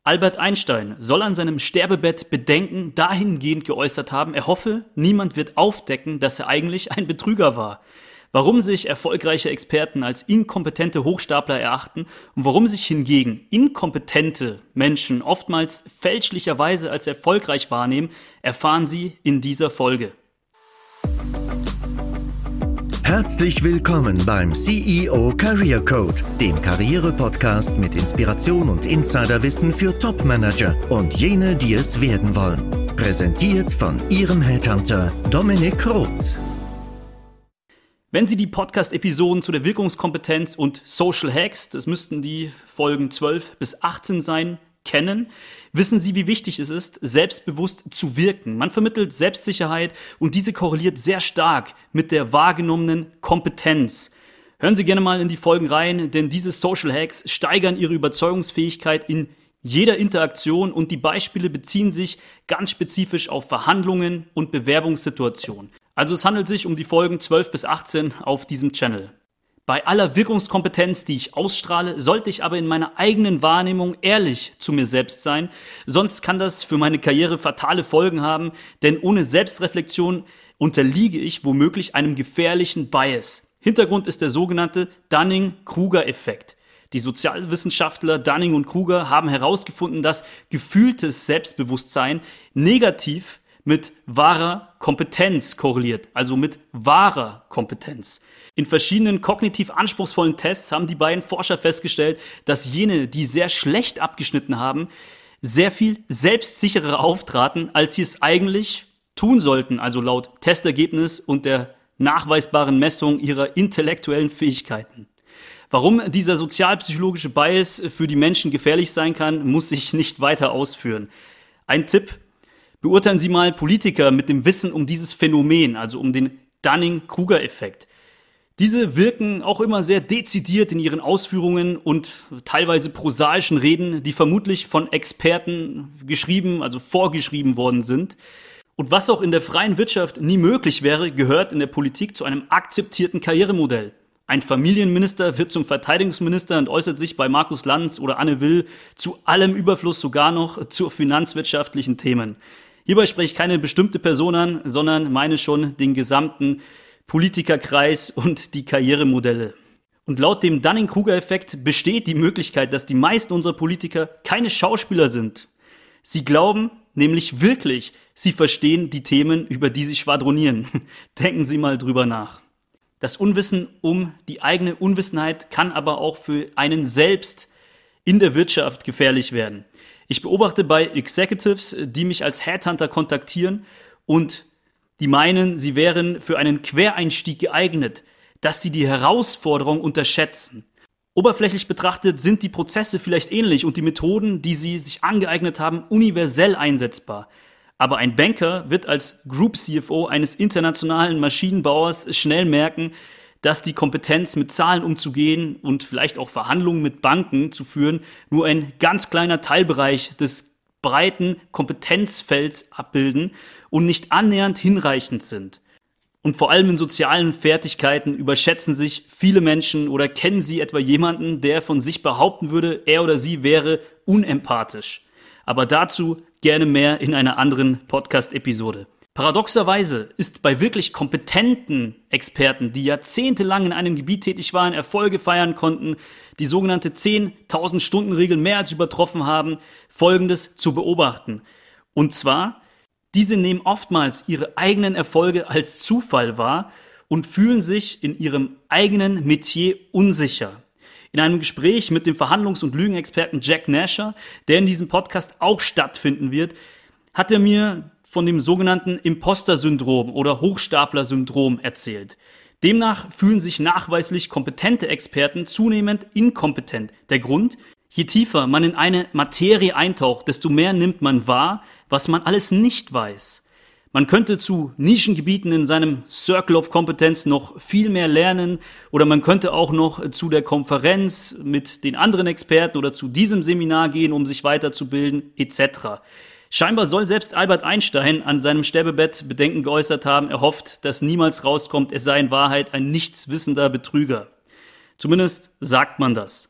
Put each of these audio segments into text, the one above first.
Albert Einstein soll an seinem Sterbebett Bedenken dahingehend geäußert haben, er hoffe, niemand wird aufdecken, dass er eigentlich ein Betrüger war. Warum sich erfolgreiche Experten als inkompetente Hochstapler erachten und warum sich hingegen inkompetente Menschen oftmals fälschlicherweise als erfolgreich wahrnehmen, erfahren Sie in dieser Folge. Herzlich willkommen beim CEO Career Code, dem Karriere-Podcast mit Inspiration und Insiderwissen für Top-Manager und jene, die es werden wollen. Präsentiert von Ihrem Headhunter Dominik Roth. Wenn Sie die Podcast-Episoden zu der Wirkungskompetenz und Social Hacks, das müssten die Folgen 12 bis 18 sein, kennen, wissen Sie, wie wichtig es ist, selbstbewusst zu wirken. Man vermittelt Selbstsicherheit und diese korreliert sehr stark mit der wahrgenommenen Kompetenz. Hören Sie gerne mal in die Folgen rein, denn diese Social Hacks steigern Ihre Überzeugungsfähigkeit in jeder Interaktion und die Beispiele beziehen sich ganz spezifisch auf Verhandlungen und Bewerbungssituationen. Also es handelt sich um die Folgen 12 bis 18 auf diesem Channel. Bei aller Wirkungskompetenz, die ich ausstrahle, sollte ich aber in meiner eigenen Wahrnehmung ehrlich zu mir selbst sein, sonst kann das für meine Karriere fatale Folgen haben, denn ohne Selbstreflexion unterliege ich womöglich einem gefährlichen Bias. Hintergrund ist der sogenannte Dunning-Kruger-Effekt. Die Sozialwissenschaftler Dunning und Kruger haben herausgefunden, dass gefühltes Selbstbewusstsein negativ mit wahrer Kompetenz korreliert, also mit wahrer Kompetenz. In verschiedenen kognitiv anspruchsvollen Tests haben die beiden Forscher festgestellt, dass jene, die sehr schlecht abgeschnitten haben, sehr viel selbstsicherer auftraten, als sie es eigentlich tun sollten, also laut Testergebnis und der nachweisbaren Messung ihrer intellektuellen Fähigkeiten. Warum dieser sozialpsychologische Bias für die Menschen gefährlich sein kann, muss ich nicht weiter ausführen. Ein Tipp: Beurteilen Sie mal Politiker mit dem Wissen um dieses Phänomen, also um den Dunning-Kruger-Effekt. Diese wirken auch immer sehr dezidiert in ihren Ausführungen und teilweise prosaischen Reden, die vermutlich von Experten geschrieben, also vorgeschrieben worden sind. Und was auch in der freien Wirtschaft nie möglich wäre, gehört in der Politik zu einem akzeptierten Karrieremodell. Ein Familienminister wird zum Verteidigungsminister und äußert sich bei Markus Lanz oder Anne Will zu allem Überfluss sogar noch zu finanzwirtschaftlichen Themen. Hierbei spreche ich keine bestimmte Person an, sondern meine schon den gesamten Politikerkreis und die Karrieremodelle. Und laut dem Dunning-Kruger-Effekt besteht die Möglichkeit, dass die meisten unserer Politiker keine Schauspieler sind. Sie glauben nämlich wirklich, sie verstehen die Themen, über die sie schwadronieren. Denken Sie mal drüber nach. Das Unwissen um die eigene Unwissenheit kann aber auch für einen selbst in der Wirtschaft gefährlich werden. Ich beobachte bei Executives, die mich als Headhunter kontaktieren und die meinen, sie wären für einen Quereinstieg geeignet, dass sie die Herausforderung unterschätzen. Oberflächlich betrachtet sind die Prozesse vielleicht ähnlich und die Methoden, die sie sich angeeignet haben, universell einsetzbar. Aber ein Banker wird als Group CFO eines internationalen Maschinenbauers schnell merken, dass die Kompetenz, mit Zahlen umzugehen und vielleicht auch Verhandlungen mit Banken zu führen, nur ein ganz kleiner Teilbereich des breiten Kompetenzfelds abbilden und nicht annähernd hinreichend sind. Und vor allem in sozialen Fertigkeiten überschätzen sich viele Menschen oder kennen Sie etwa jemanden, der von sich behaupten würde, er oder sie wäre unempathisch. Aber dazu gerne mehr in einer anderen Podcast-Episode. Paradoxerweise ist bei wirklich kompetenten Experten, die jahrzehntelang in einem Gebiet tätig waren, Erfolge feiern konnten, die sogenannte 10.000 Stunden-Regel mehr als übertroffen haben, Folgendes zu beobachten. Und zwar: Diese nehmen oftmals ihre eigenen Erfolge als Zufall wahr und fühlen sich in ihrem eigenen Metier unsicher. In einem Gespräch mit dem Verhandlungs- und Lügenexperten Jack Nasher, der in diesem Podcast auch stattfinden wird, hat er mir von dem sogenannten Imposter-Syndrom oder Hochstapler-Syndrom erzählt. Demnach fühlen sich nachweislich kompetente Experten zunehmend inkompetent. Der Grund: Je tiefer man in eine Materie eintaucht, desto mehr nimmt man wahr, was man alles nicht weiß. Man könnte zu Nischengebieten in seinem Circle of Competence noch viel mehr lernen oder man könnte auch noch zu der Konferenz mit den anderen Experten oder zu diesem Seminar gehen, um sich weiterzubilden, etc. Scheinbar soll selbst Albert Einstein an seinem Sterbebett Bedenken geäußert haben. Er hofft, dass niemals rauskommt, er sei in Wahrheit ein nichtswissender Betrüger. Zumindest sagt man das.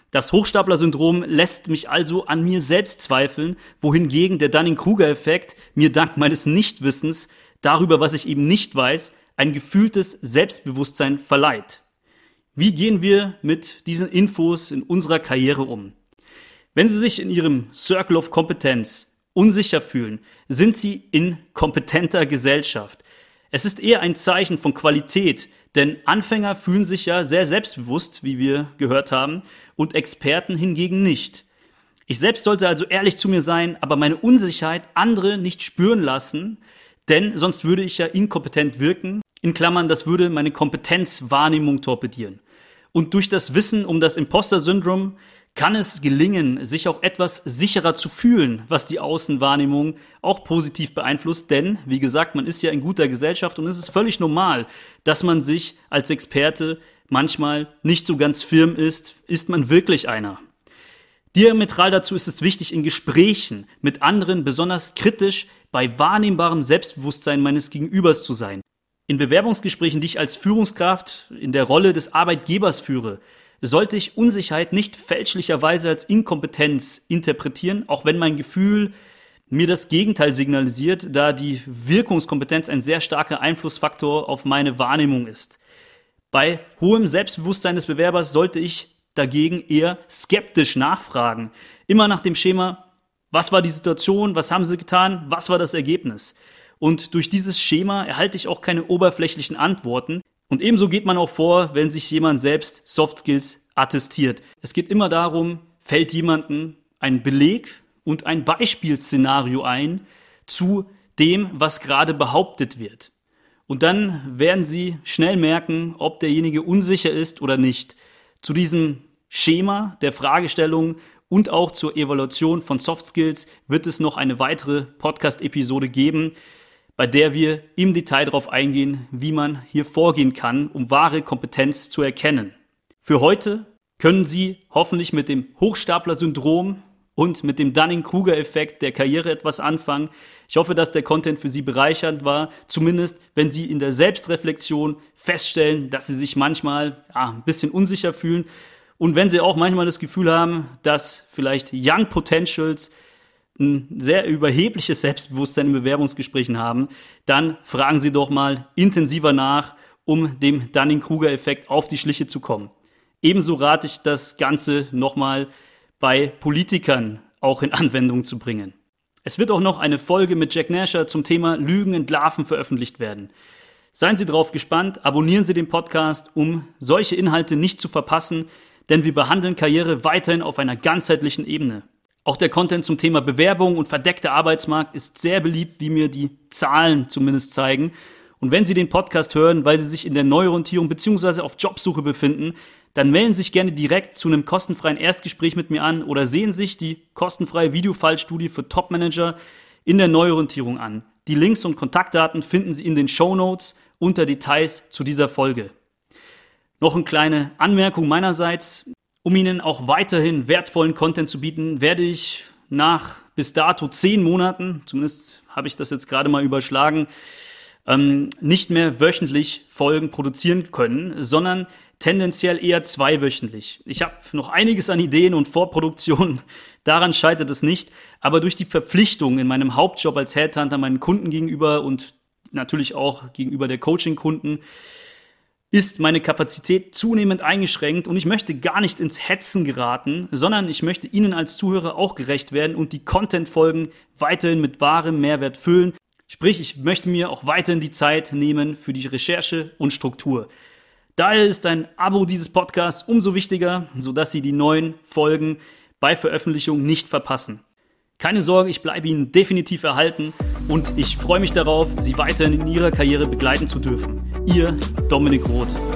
Das Hochstapler-Syndrom lässt mich also an mir selbst zweifeln, wohingegen der Dunning-Kruger-Effekt mir dank meines Nichtwissens darüber, was ich eben nicht weiß, ein gefühltes Selbstbewusstsein verleiht. Wie gehen wir mit diesen Infos in unserer Karriere um? Wenn Sie sich in Ihrem Circle of Kompetenz unsicher fühlen, sind Sie in kompetenter Gesellschaft. Es ist eher ein Zeichen von Qualität, denn Anfänger fühlen sich ja sehr selbstbewusst, wie wir gehört haben, und Experten hingegen nicht. Ich selbst sollte also ehrlich zu mir sein, aber meine Unsicherheit andere nicht spüren lassen, denn sonst würde ich ja inkompetent wirken. In Klammern, das würde meine Kompetenzwahrnehmung torpedieren. Und durch das Wissen um das Imposter-Syndrom kann es gelingen, sich auch etwas sicherer zu fühlen, was die Außenwahrnehmung auch positiv beeinflusst. Denn, wie gesagt, man ist ja in guter Gesellschaft und es ist völlig normal, dass man sich als Experte manchmal nicht so ganz firm ist. Ist man wirklich einer? Diametral dazu ist es wichtig, in Gesprächen mit anderen besonders kritisch bei wahrnehmbarem Selbstbewusstsein meines Gegenübers zu sein. In Bewerbungsgesprächen, die ich als Führungskraft in der Rolle des Arbeitgebers führe, sollte ich Unsicherheit nicht fälschlicherweise als Inkompetenz interpretieren, auch wenn mein Gefühl mir das Gegenteil signalisiert, da die Wirkungskompetenz ein sehr starker Einflussfaktor auf meine Wahrnehmung ist. Bei hohem Selbstbewusstsein des Bewerbers sollte ich dagegen eher skeptisch nachfragen. Immer nach dem Schema, was war die Situation, was haben Sie getan, was war das Ergebnis? Und durch dieses Schema erhalte ich auch keine oberflächlichen Antworten. Und ebenso geht man auch vor, wenn sich jemand selbst Soft Skills attestiert. Es geht immer darum, fällt jemandem ein Beleg und ein Beispielszenario ein zu dem, was gerade behauptet wird. Und dann werden Sie schnell merken, ob derjenige unsicher ist oder nicht. Zu diesem Schema der Fragestellung und auch zur Evaluation von Soft Skills wird es noch eine weitere Podcast-Episode geben, bei der wir im Detail darauf eingehen, wie man hier vorgehen kann, um wahre Kompetenz zu erkennen. Für heute können Sie hoffentlich mit dem Hochstapler-Syndrom und mit dem Dunning-Kruger-Effekt der Karriere etwas anfangen. Ich hoffe, dass der Content für Sie bereichernd war, zumindest wenn Sie in der Selbstreflexion feststellen, dass Sie sich manchmal ein bisschen unsicher fühlen und wenn Sie auch manchmal das Gefühl haben, dass vielleicht Young Potentials ein sehr überhebliches Selbstbewusstsein in Bewerbungsgesprächen haben, dann fragen Sie doch mal intensiver nach, um dem Dunning-Kruger-Effekt auf die Schliche zu kommen. Ebenso rate ich, das Ganze nochmal bei Politikern auch in Anwendung zu bringen. Es wird auch noch eine Folge mit Jack Nasher zum Thema Lügen entlarven veröffentlicht werden. Seien Sie drauf gespannt, abonnieren Sie den Podcast, um solche Inhalte nicht zu verpassen, denn wir behandeln Karriere weiterhin auf einer ganzheitlichen Ebene. Auch der Content zum Thema Bewerbung und verdeckter Arbeitsmarkt ist sehr beliebt, wie mir die Zahlen zumindest zeigen. Und wenn Sie den Podcast hören, weil Sie sich in der Neuorientierung bzw. auf Jobsuche befinden, dann melden Sie sich gerne direkt zu einem kostenfreien Erstgespräch mit mir an oder sehen sich die kostenfreie Videofallstudie für Topmanager in der Neuorientierung an. Die Links und Kontaktdaten finden Sie in den Shownotes unter Details zu dieser Folge. Noch eine kleine Anmerkung meinerseits. Um Ihnen auch weiterhin wertvollen Content zu bieten, werde ich nach bis dato 10 Monaten, zumindest habe ich das jetzt gerade mal überschlagen, nicht mehr wöchentlich Folgen produzieren können, sondern tendenziell eher 2-wöchentlich. Ich habe noch einiges an Ideen und Vorproduktion, daran scheitert es nicht, aber durch die Verpflichtung in meinem Hauptjob als Headhunter meinen Kunden gegenüber und natürlich auch gegenüber der Coaching-Kunden ist meine Kapazität zunehmend eingeschränkt und ich möchte gar nicht ins Hetzen geraten, sondern ich möchte Ihnen als Zuhörer auch gerecht werden und die Content-Folgen weiterhin mit wahrem Mehrwert füllen. Sprich, ich möchte mir auch weiterhin die Zeit nehmen für die Recherche und Struktur. Daher ist ein Abo dieses Podcasts umso wichtiger, sodass Sie die neuen Folgen bei Veröffentlichung nicht verpassen. Keine Sorge, ich bleibe Ihnen definitiv erhalten und ich freue mich darauf, Sie weiterhin in Ihrer Karriere begleiten zu dürfen. Ihr Dominik Roth.